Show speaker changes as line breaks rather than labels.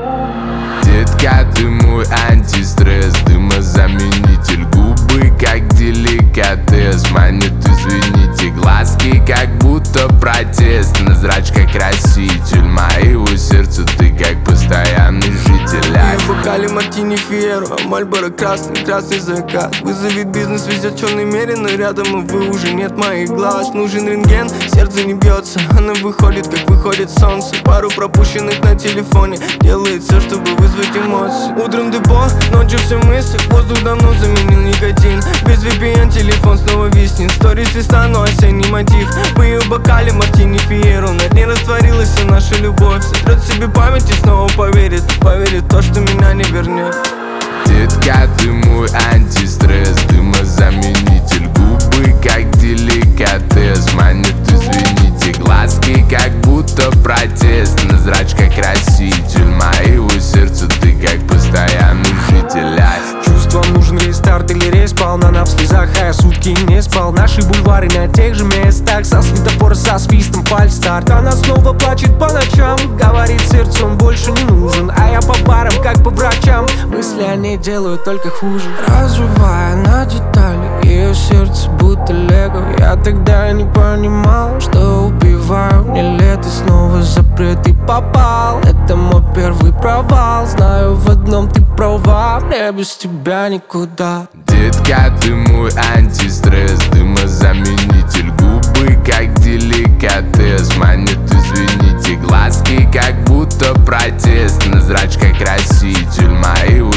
Детка, ты мой антистресс, дымозаменитель. Губы как деликатес, манит, извините. Глазки как будто протест, на зрачках краситель моего сердца. Ты как постоянный житель.
В бокале мартини фиеро, Мальборо красный, красный закат. Вызовет бизнес, везет в черной мере, но рядом, увы, уже нет моих глаз. Нужен рентген, сердце не бьется, она выходит, как выходит солнце. Пару пропущенных на телефоне, делает все, чтобы вызвать эмоции. Утром депо, ночью все мысли, воздух давно заменил никотин. Без VPN телефон снова виснет, сторис листа, но осенний мотив. В ее бокале мартини фиеро, на дне растворилась вся наша любовь. Сотрет себе память и снова поверит в то, что меня не вернет.
Детка, ты мой антистресс, дымозаменитель. Губы как деликатес, манит, извините. Глазки как будто протест, на зрачках краситель моего сердца. Ты как постоянный житель.
Чувствам нужен рестарт или рейс, полна в слезах, а я сутки не спал. Наши бульвары на тех же местах, со светофора со свистом фальстарт. Она снова плачет по ночам, говорит сердцу, он больше не нужен. А я по барам, как по врачам, мысли о ней делают только хуже. Разрывая на детали ее сердце будто лего. Я тогда не понимал, что убиваю. Мне лето снова запрет и попал. Это мой первый провал, знаю в одном ты права, мне без тебя никуда.
Детка, ты мой антистресс, дымозаменитель. Губы как деликатес, манит, извините. Глазки как будто протест, на зрачках краситель моего